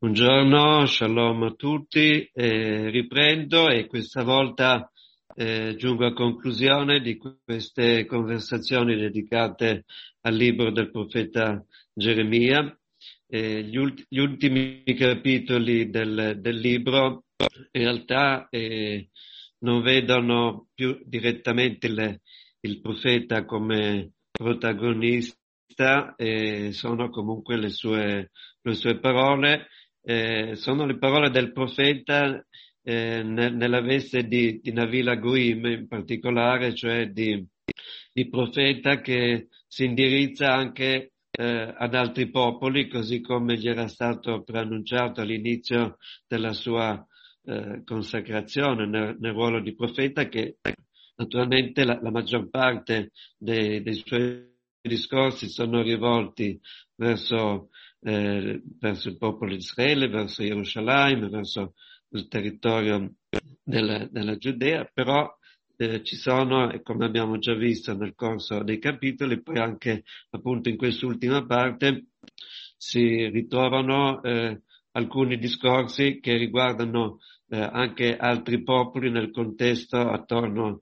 Buongiorno, shalom a tutti. Riprendo e questa volta giungo a conclusione di queste conversazioni dedicate al libro del profeta Geremia. Gli ultimi capitoli del libro in realtà non vedono più direttamente il profeta come protagonista, sono comunque le sue parole. Sono le parole del profeta nella veste di Navila Goim in particolare, cioè di profeta che si indirizza anche ad altri popoli, così come gli era stato preannunciato all'inizio della sua consacrazione nel ruolo di profeta, che naturalmente la maggior parte dei suoi discorsi sono rivolti verso il popolo di Israele, verso Gerusalemme, verso il territorio della Giudea, però ci sono, e come abbiamo già visto nel corso dei capitoli, poi anche appunto in quest'ultima parte si ritrovano alcuni discorsi che riguardano anche altri popoli nel contesto attorno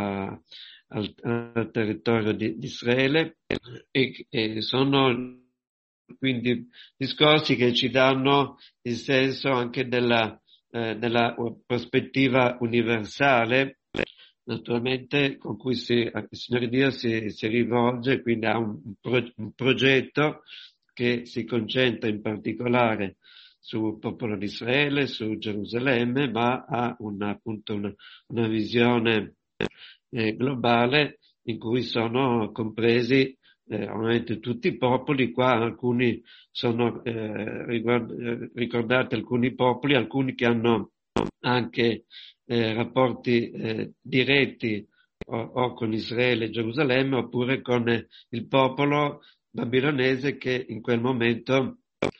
al territorio di Israele e sono quindi discorsi che ci danno il senso anche della prospettiva universale, naturalmente con cui il Signore Dio si rivolge, quindi ha un progetto che si concentra in particolare sul popolo di Israele, su Gerusalemme, ma ha appunto una visione globale in cui sono compresi ovviamente tutti i popoli. Qua alcuni sono ricordati alcuni popoli, alcuni che hanno anche rapporti diretti o con Israele e Gerusalemme, oppure con il popolo babilonese che in quel momento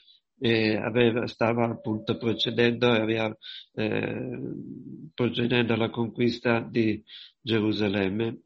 stava appunto procedendo alla conquista di Gerusalemme.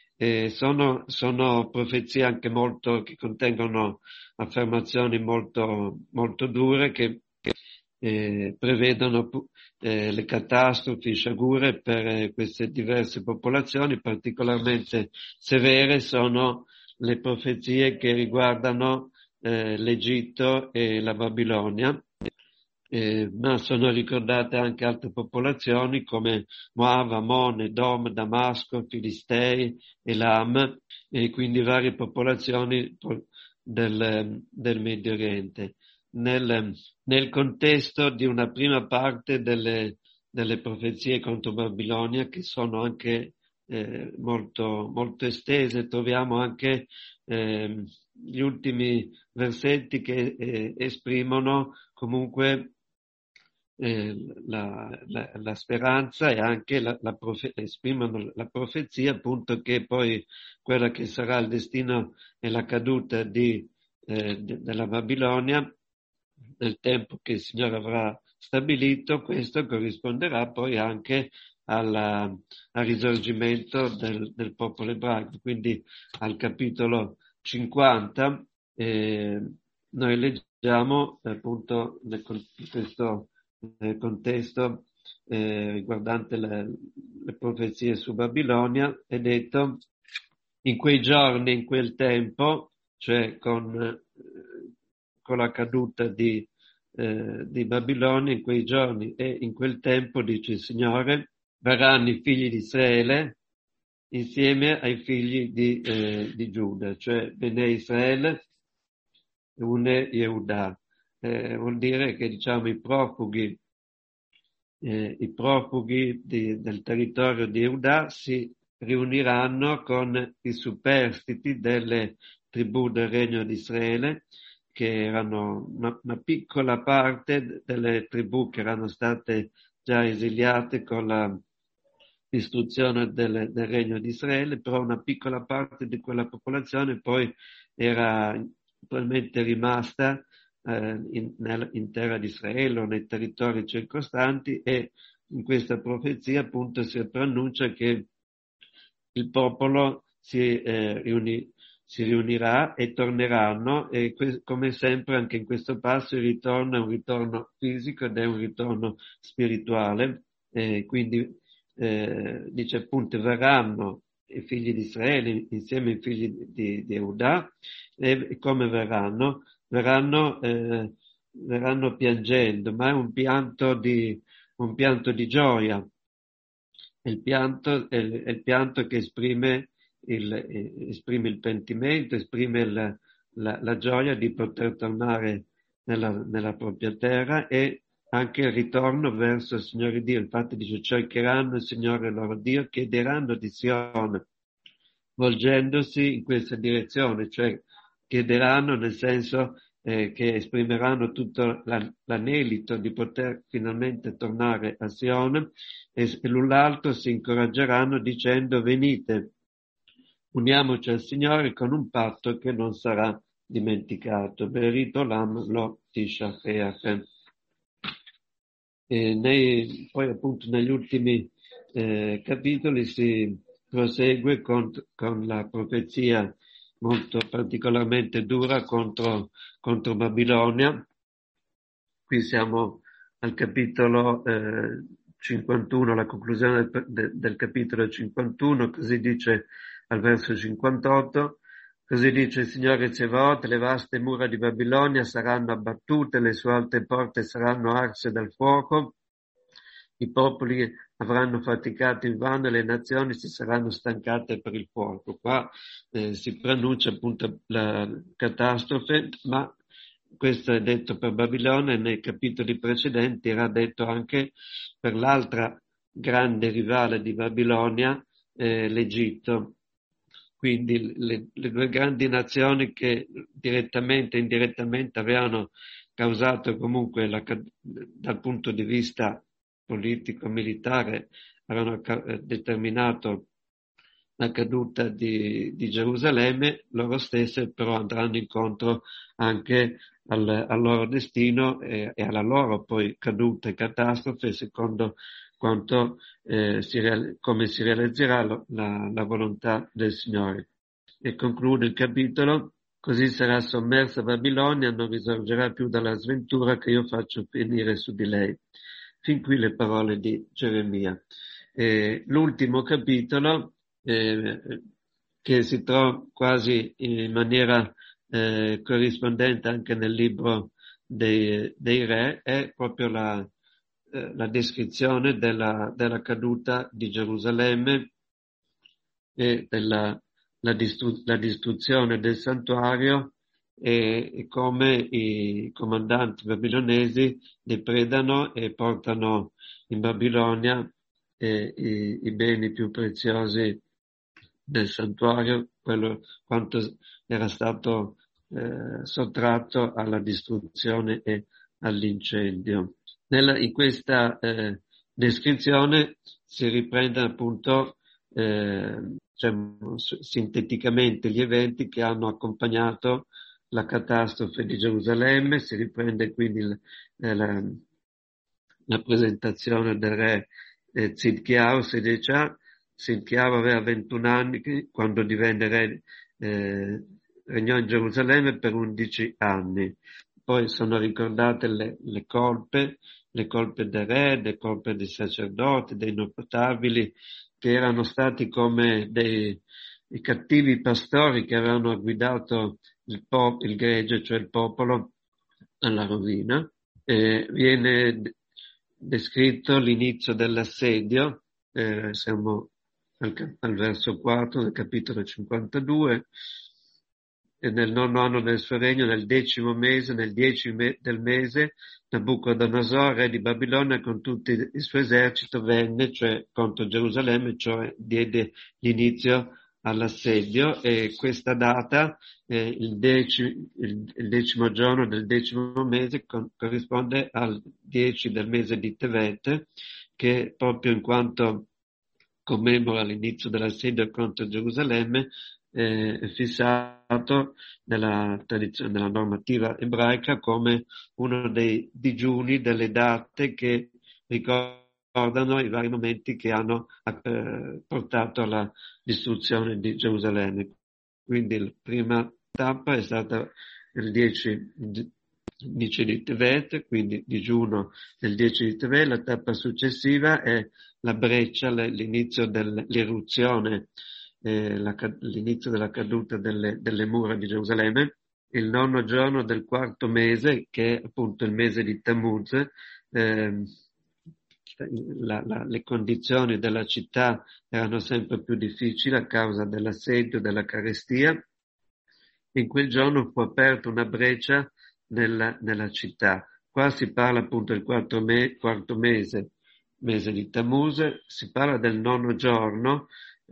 Sono profezie anche che contengono affermazioni molto dure che prevedono le catastrofi, sciagure per queste diverse popolazioni. Particolarmente severe sono le profezie che riguardano l'Egitto e la Babilonia, ma sono ricordate anche altre popolazioni come Moab, Ammon, Edom, Damasco, Filistei, Elam, e quindi varie popolazioni del Medio Oriente. Nel contesto di una prima parte delle profezie contro Babilonia, che sono anche molto estese, troviamo anche gli ultimi versetti che esprimono comunque la speranza e anche esprimono la profezia, appunto, che poi quella che sarà il destino e la caduta della Babilonia nel tempo che il Signore avrà stabilito. Questo corrisponderà poi anche al risorgimento del popolo ebraico. Quindi al capitolo 50 noi leggiamo appunto in questo contesto riguardante le profezie su Babilonia. È detto: in quei giorni, in quel tempo, cioè con la caduta di Babilonia, in quei giorni e in quel tempo, dice il Signore, verranno i figli di Israele insieme ai figli di Giuda, cioè Bene Israele e Une Yehuda. Vuol dire che, diciamo, i profughi del territorio di Yehuda si riuniranno con i superstiti delle tribù del regno di Israele, che erano una piccola parte delle tribù che erano state già esiliate con la distruzione del regno di Israele, però una piccola parte di quella popolazione poi era probabilmente rimasta in terra di Israele o nei territori circostanti, e in questa profezia appunto si preannuncia che il popolo si si riunirà e torneranno, e come sempre anche in questo passo il ritorno è un ritorno fisico ed è un ritorno spirituale, quindi dice appunto verranno i figli di Israele insieme ai figli di Eudà, e come verranno? Verranno piangendo, ma è un pianto di gioia. È il pianto che esprime il pentimento, esprime la gioia di poter tornare nella propria terra, e anche il ritorno verso il Signore Dio. Infatti dice: cercheranno il Signore loro Dio, chiederanno di Sione, volgendosi in questa direzione, cioè chiederanno nel senso che esprimeranno tutto l'anelito di poter finalmente tornare a Sione, e l'un l'altro si incoraggeranno dicendo: venite, uniamoci al Signore con un patto che non sarà dimenticato. Berito Lam lo Tishafeach. Poi appunto negli ultimi capitoli si prosegue con la profezia molto particolarmente dura contro Babilonia. Qui siamo al capitolo 51, la conclusione del capitolo 51, così dice al verso 58, così dice il Signore Tsevaot: le vaste mura di Babilonia saranno abbattute, le sue alte porte saranno arse dal fuoco, i popoli avranno faticato invano e le nazioni si saranno stancate per il fuoco. Qua si preannuncia appunto la catastrofe, ma questo è detto per Babilonia, e nei capitoli precedenti era detto anche per l'altra grande rivale di Babilonia, l'Egitto. Quindi le due grandi nazioni che direttamente e indirettamente avevano causato comunque dal punto di vista politico-militare, avevano determinato la caduta di Gerusalemme, loro stesse però andranno incontro anche al loro destino e alla loro poi caduta e catastrofe, secondo quanto come si realizzerà la volontà del Signore. E conclude il capitolo: così sarà sommersa Babilonia, non risorgerà più dalla sventura che io faccio venire su di lei. Fin qui le parole di Geremia. L'ultimo capitolo, che si trova quasi in maniera corrispondente anche nel libro dei re, è proprio la descrizione della caduta di Gerusalemme e la distruzione del santuario, e come i comandanti babilonesi depredano e portano in Babilonia i beni più preziosi del santuario, quanto era stato sottratto alla distruzione e all'incendio. In questa descrizione si riprende appunto sinteticamente gli eventi che hanno accompagnato la catastrofe di Gerusalemme, si riprende quindi la presentazione del re Zidkiyahu Sedecia. Zidkiyahu aveva 21 anni quando divenne re, regnò in Gerusalemme per 11 anni. Poi sono ricordate le colpe del re, le colpe dei sacerdoti, dei notabili, che erano stati come i cattivi pastori che avevano guidato il gregge, cioè il popolo, alla rovina. Viene descritto l'inizio dell'assedio, siamo al verso 4 del capitolo 52, e nel 9° anno del suo regno, nel 10° mese, nel 10 del mese, Nabucodonosor, re di Babilonia, con tutto il suo esercito venne, cioè contro Gerusalemme, cioè diede l'inizio all'assedio, e questa data, il 10° giorno del 10° mese, corrisponde al 10 del mese di Tevet, che proprio in quanto commemora l'inizio dell'assedio contro Gerusalemme, è fissato nella tradizione, nella normativa ebraica, come uno dei digiuni, delle date che ricordano i vari momenti che hanno portato alla distruzione di Gerusalemme. Quindi la prima tappa è stata il 10 di Tevet, quindi digiuno del 10 di Tevet. La tappa successiva è la breccia, l'inizio dell'eruzione, l'inizio della caduta delle mura di Gerusalemme, il 9° giorno del 4° mese, che è appunto il mese di Tammuz. Le condizioni della città erano sempre più difficili a causa dell'assedio, della carestia. In quel giorno fu aperta una breccia nella città. Qua si parla appunto del quarto mese di Tammuz, si parla del 9° giorno.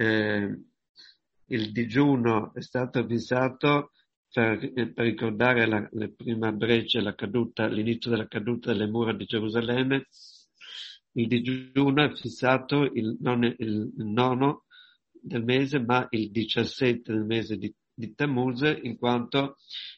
Il digiuno è stato fissato per ricordare la prima breccia, l'inizio della caduta delle mura di Gerusalemme. Il digiuno è fissato non il 9° del mese, ma il 17 del mese di Tammuz, in quanto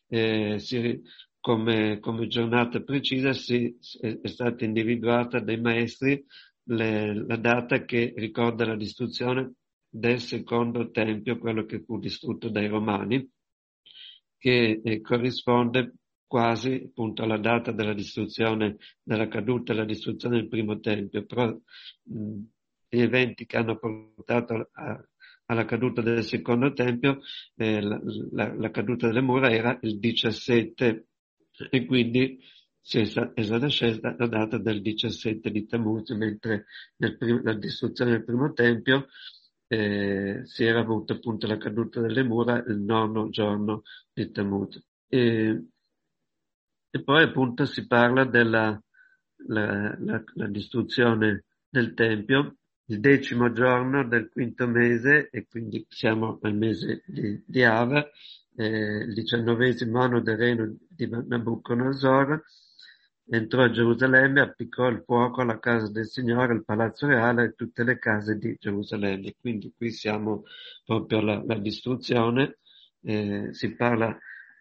come giornata precisa è stata individuata dai maestri la data che ricorda la distruzione del secondo tempio, quello che fu distrutto dai Romani, che corrisponde quasi appunto alla data della distruzione, della caduta e la distruzione del primo tempio. Però gli eventi che hanno portato alla caduta del secondo tempio, la caduta delle mura era il 17, e quindi è stata scelta la data del 17 di Tammuz, mentre la distruzione del primo tempio si era avuto appunto la caduta delle mura il 9° giorno di Tammuz. E poi appunto si parla della la distruzione del Tempio, il 10° giorno del 5° mese, e quindi siamo al mese di Av, il 19° anno del regno di Nabucodonosor. Entrò a Gerusalemme, appiccò il fuoco alla casa del Signore, il palazzo reale e tutte le case di Gerusalemme. Quindi qui siamo proprio alla distruzione. Si parla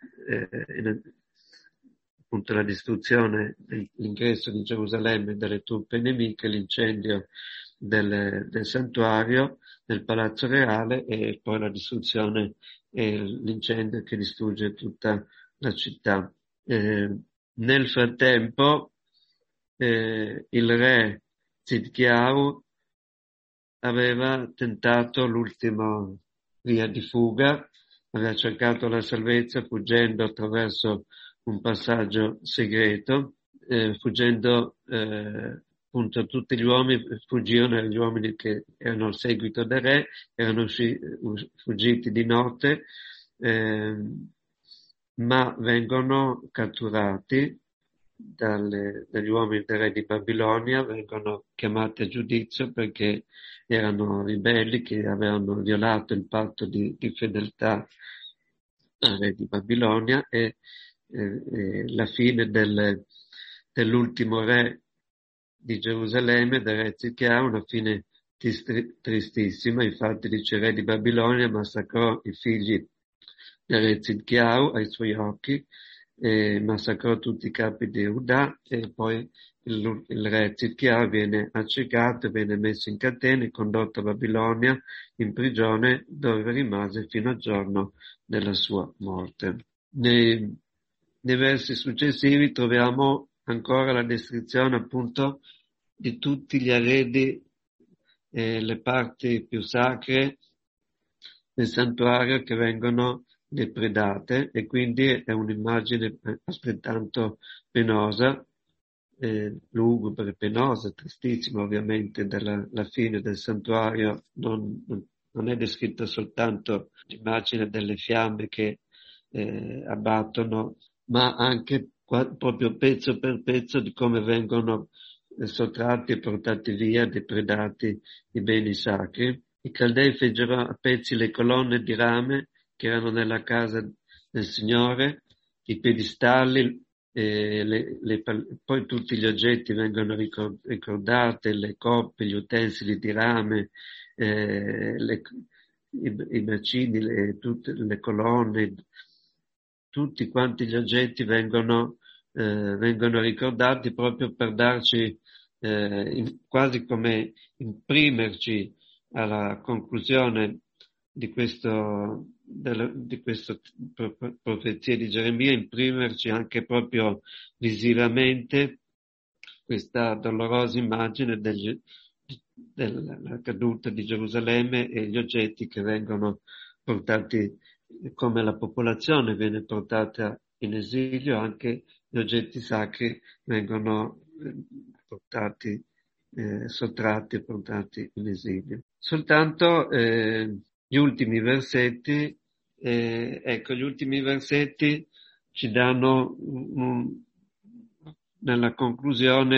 appunto la distruzione, l'ingresso di Gerusalemme dalle truppe nemiche, l'incendio del santuario, del palazzo reale, e poi la distruzione e l'incendio che distrugge tutta la città. Nel frattempo il re Zidkiahu aveva tentato l'ultima via di fuga, aveva cercato la salvezza fuggendo attraverso un passaggio segreto, fuggendo appunto tutti gli uomini, fuggirono gli uomini che erano al seguito del re, erano fuggiti di notte, ma vengono catturati dagli uomini del re di Babilonia, vengono chiamati a giudizio perché erano ribelli che avevano violato il patto di fedeltà al re di Babilonia, e la fine dell'ultimo re di Gerusalemme, del re Zidkiahu, una fine tristissima. Infatti dice: il re di Babilonia massacrò i figli del re Zidkiahu ai suoi occhi, massacrò tutti i capi di Giuda, e poi il re Zidkiahu viene accecato, viene messo in catene, condotto a Babilonia in prigione, dove rimase fino al giorno della sua morte. Nei versi successivi troviamo ancora la descrizione appunto di tutti gli arredi, le parti più sacre del santuario che vengono depredate, e quindi è un'immagine altrettanto penosa, lugubre, penosa, tristissima ovviamente, la fine del santuario. Non è descritta soltanto l'immagine delle fiamme che abbattono, ma anche proprio pezzo per pezzo di come vengono sottratti e portati via, depredati i beni sacri. I Caldei fecero a pezzi le colonne di rame che erano nella casa del Signore, i piedistalli, poi tutti gli oggetti vengono ricordati, le coppe, gli utensili di rame, i bacini, tutte le colonne, tutti quanti gli oggetti vengono ricordati proprio per darci quasi come imprimerci alla conclusione di questo di questa profezia di Geremia, imprimerci anche proprio visivamente questa dolorosa immagine della caduta di Gerusalemme e gli oggetti che vengono portati, come la popolazione viene portata in esilio, anche gli oggetti sacri vengono portati, sottratti e portati in esilio. Soltanto gli ultimi versetti, ecco, gli ultimi versetti ci danno nella conclusione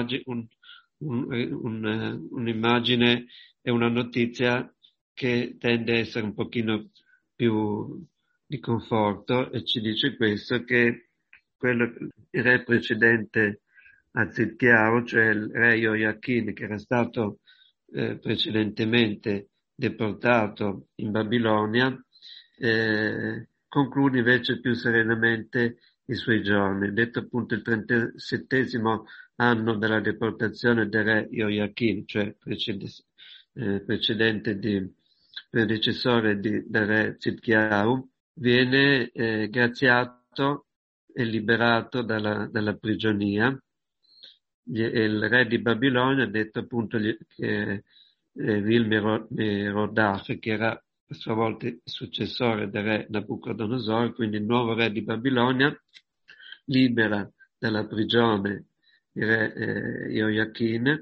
un'immagine e una notizia che tende a essere un pochino più di conforto, e ci dice questo, che il re precedente a Zidkiyahu, cioè il re Joachim, che era stato precedentemente deportato in Babilonia, conclude invece più serenamente i suoi giorni. Detto appunto il 37° anno della deportazione del re Joachim, cioè predecessore del re Zidkiyahu, viene graziato e liberato dalla prigionia. Il re di Babilonia ha detto appunto che Vilmerodach, che era a sua volta il successore del re Nabucodonosor, quindi il nuovo re di Babilonia, libera dalla prigione il re Joachim,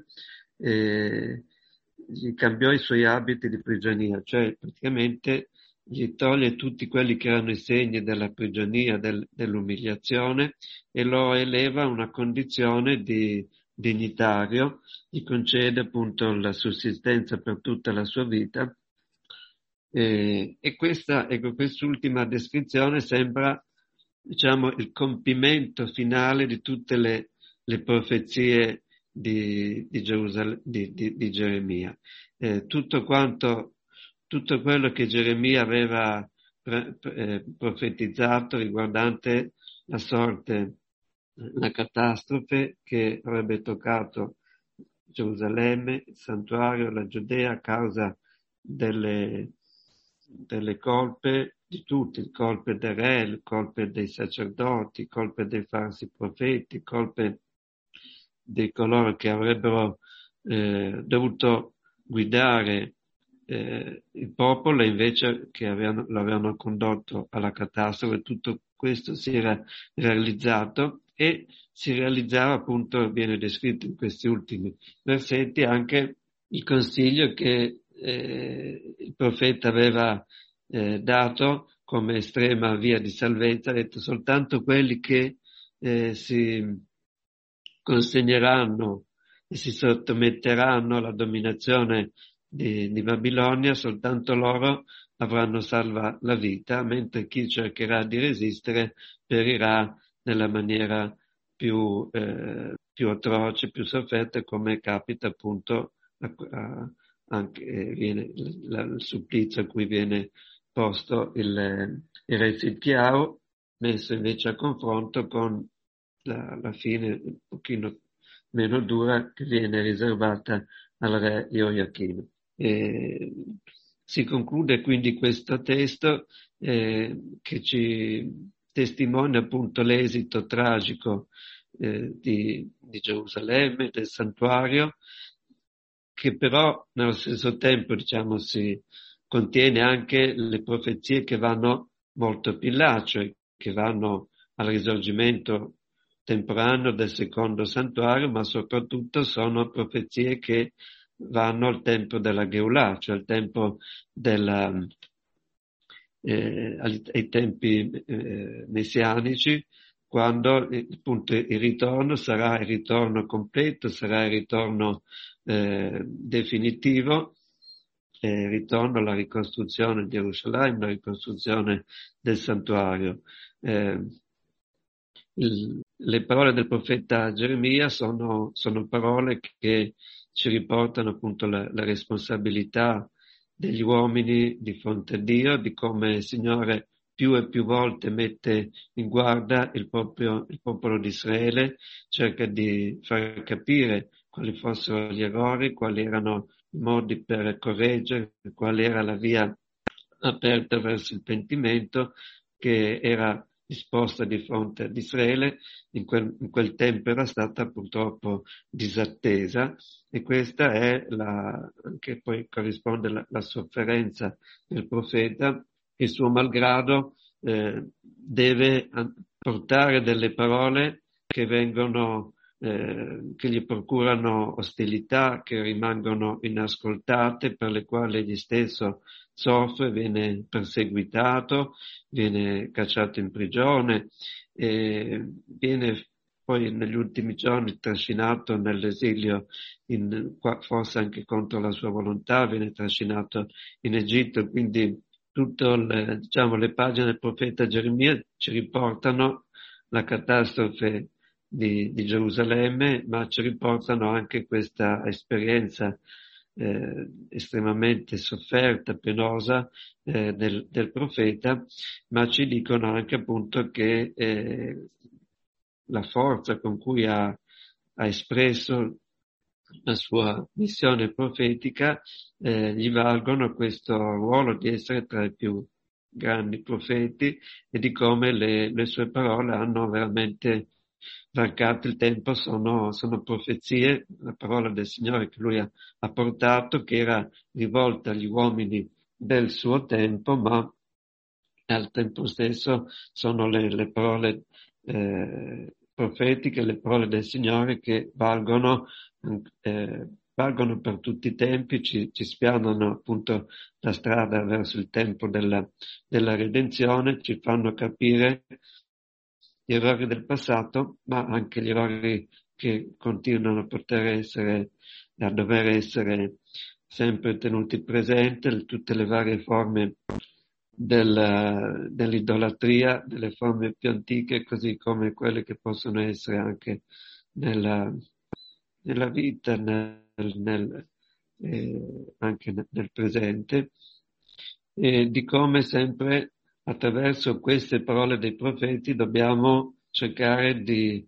gli cambiò i suoi abiti di prigionia, cioè praticamente gli toglie tutti quelli che erano i segni della prigionia, dell'umiliazione, e lo eleva a una condizione di dignitario, gli concede appunto la sussistenza per tutta la sua vita. E quest'ultima descrizione sembra, diciamo, il compimento finale di tutte le profezie di Geremia. Tutto quello che Geremia aveva profetizzato riguardante la sorte, la catastrofe che avrebbe toccato Gerusalemme, il santuario, la Giudea, a causa delle colpe di tutti, il colpe del re, il colpe dei sacerdoti, il colpe dei falsi profeti, il colpe di coloro che avrebbero dovuto guidare il popolo, invece che lo avevano condotto alla catastrofe. Tutto questo si era realizzato, e si realizzava appunto, viene descritto in questi ultimi versetti, anche il consiglio che il profeta aveva dato come estrema via di salvezza. Ha detto: soltanto quelli che si consegneranno e si sottometteranno alla dominazione di Babilonia, soltanto loro avranno salva la vita, mentre chi cercherà di resistere perirà nella maniera più atroce, più sofferta, come capita appunto anche il supplizio a cui viene posto il re Zidkiyahu, messo invece a confronto con la fine un pochino meno dura che viene riservata al re Joachim. Si conclude quindi questo testo che ci testimonia appunto l'esito tragico di Gerusalemme, del santuario, che però nello stesso tempo, diciamo, si contiene anche le profezie che vanno molto più in là, cioè che vanno al risorgimento temporaneo del secondo santuario, ma soprattutto sono profezie che vanno al tempo della Geulah, cioè al tempo ai tempi messianici, quando appunto il ritorno sarà il ritorno completo, sarà il ritorno definitivo, il ritorno alla ricostruzione di Gerusalemme, la ricostruzione del santuario. Le parole del profeta Geremia sono parole che ci riportano appunto la responsabilità degli uomini di fronte a Dio, di come il Signore più e più volte mette in guardia il popolo di Israele, cerca di far capire quali fossero gli errori, quali erano i modi per correggere, qual era la via aperta verso il pentimento, che era disposta di fronte ad Israele, in quel tempo era stata purtroppo disattesa, e questa è che poi corrisponde alla sofferenza del profeta, che suo malgrado deve portare delle parole che vengono, che gli procurano ostilità, che rimangono inascoltate, per le quali egli stesso soffre, viene perseguitato, viene cacciato in prigione, e viene poi negli ultimi giorni trascinato nell'esilio, forse anche contro la sua volontà, viene trascinato in Egitto. Quindi diciamo, le pagine del profeta Geremia ci riportano la catastrofe di Gerusalemme, ma ci riportano anche questa esperienza estremamente sofferta, penosa del profeta, ma ci dicono anche appunto che la forza con cui ha espresso la sua missione profetica gli valgono questo ruolo di essere tra i più grandi profeti, e di come le sue parole hanno veramente varcato il tempo. Sono profezie, la parola del Signore che lui ha portato, che era rivolta agli uomini del suo tempo, ma al tempo stesso sono le parole profetiche, le parole del Signore, che valgono per tutti i tempi, ci spianano appunto la strada verso il tempo della redenzione, ci fanno capire gli errori del passato, ma anche gli errori che continuano a dover essere sempre tenuti presenti, tutte le varie forme dell'idolatria, delle forme più antiche, così come quelle che possono essere anche nella vita, anche nel presente, e di come sempre attraverso queste parole dei profeti dobbiamo cercare di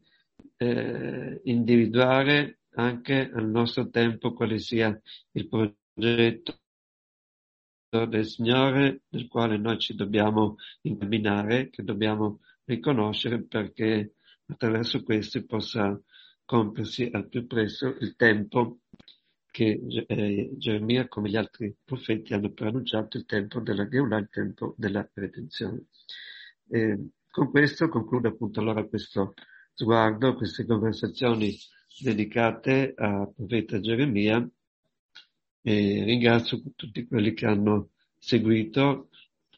individuare anche al nostro tempo quale sia il progetto del Signore, nel quale noi ci dobbiamo incamminare, che dobbiamo riconoscere, perché attraverso questo possa compiersi al più presto il tempo che Geremia, come gli altri profeti, hanno preannunciato, il tempo della Geulah, il tempo della redenzione. Con questo concludo appunto allora questo sguardo, queste conversazioni dedicate al profeta Geremia, e ringrazio tutti quelli che hanno seguito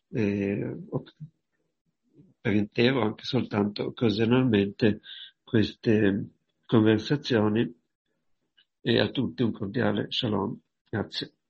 per intero, anche soltanto occasionalmente, queste conversazioni, e a tutti un cordiale shalom. Grazie.